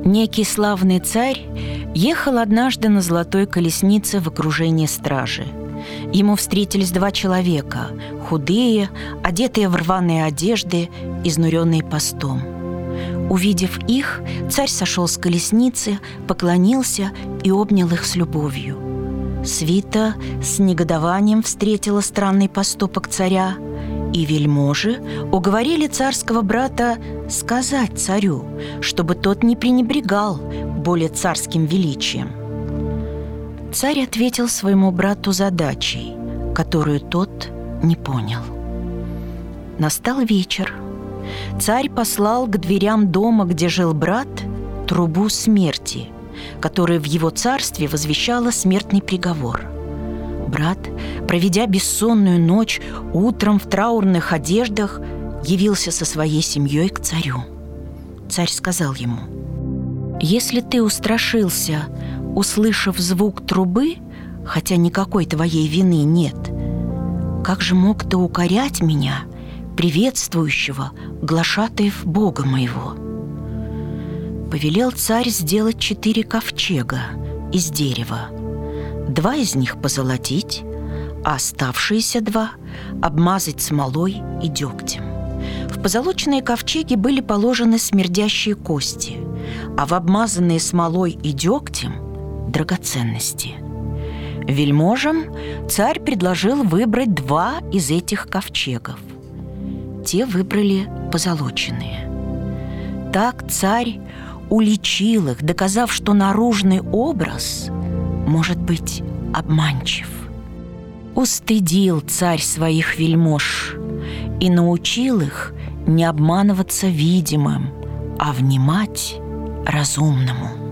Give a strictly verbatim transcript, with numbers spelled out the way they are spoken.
Некий славный царь ехал однажды на золотой колеснице в окружении стражи. Ему встретились два человека, худые, одетые в рваные одежды, изнуренные постом. Увидев их, царь сошел с колесницы, поклонился и обнял их с любовью. Свита с негодованием встретила странный поступок царя, и вельможи уговорили царского брата сказать царю, чтобы тот не пренебрегал более царским величием. Царь ответил своему брату задачей, которую тот не понял. Настал вечер. Царь послал к дверям дома, где жил брат, трубу смерти, которая в его царстве возвещала смертный приговор. Брат, проведя бессонную ночь, утром в траурных одеждах явился со своей семьей к царю. Царь сказал ему: «Если ты устрашился, услышав звук трубы, хотя никакой твоей вины нет, как же мог ты укорять меня, приветствующего глашатаев Бога моего?» Повелел царь сделать четыре ковчега из дерева, два из них позолотить, а оставшиеся два обмазать смолой и дегтем. В позолоченные ковчеги были положены смердящие кости, а в обмазанные смолой и дегтем – драгоценности. Вельможам царь предложил выбрать два из этих ковчегов. Те выбрали позолоченные. Так царь уличил их, доказав, что наружный образ может быть обманчив. Устыдил царь своих вельмож и научил их не обманываться видимым, а внимать разумному.